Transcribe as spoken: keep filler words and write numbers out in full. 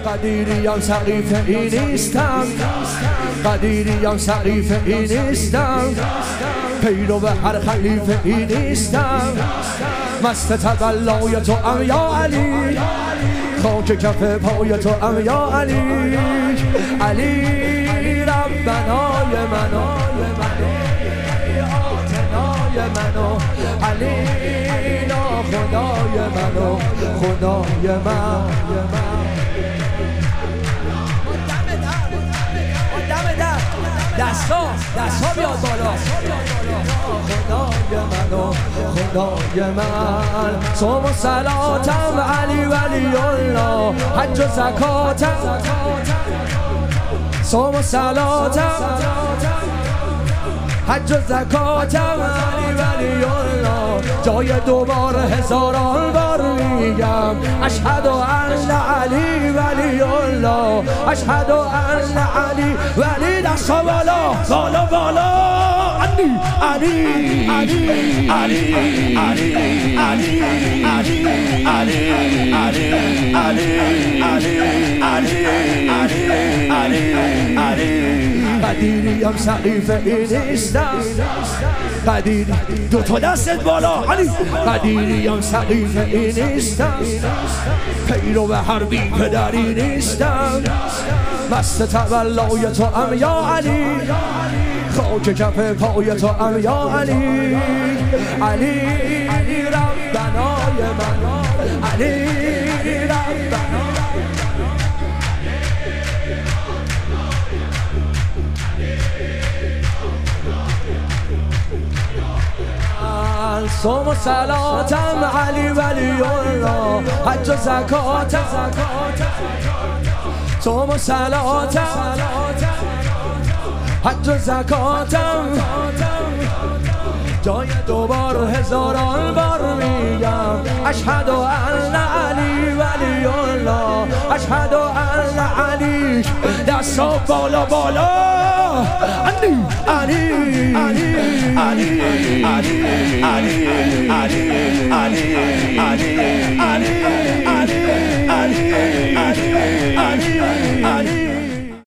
قدیریم سقیف ای نیستم، قدیریم سقیف ای نیستم، پیرو به هر خلیفه ای نیستم، مست تولای تو ام یا علی، خاک کف پای تو ام یا علی، علی ربنای منو، آتنای منو، علی خدای منو، خدای من. دستا دستا بیاد بالا. خدای منو، خدای من. صوم و صلاتم علی ولی الله، حج و زکاتم، صوم و صلاتم حج و زکاتم علی ولی الله، جای دوباره هزاران بار میگم اشهد ان علی ولی الله، اشهد ان علی ولی. دستا بالا بالا بالا. علی علی علی علی علی علی علی علی علی علی علی علی علی. قدیریم سقیف ای نیستم، قدیری دو تا دستت بالا علی. قدیریم سقیف ای نیستم، پیرو به هر بی پدری نیستم، مست تولای تو ام یا علی، خاک کف پای تو ام یا علی، علی ربنای من، علی ربنای. صوم و صلاتم علی ولی الله، حج و زکاتم، صوم و صلاتم حج و زکاتم، جای دوبار هزاران بار میگم اشهد ان علی ولی الله، اشهد ان علی. دستا بالا بالا. علی علی علی علی علی علی علی علی علی علی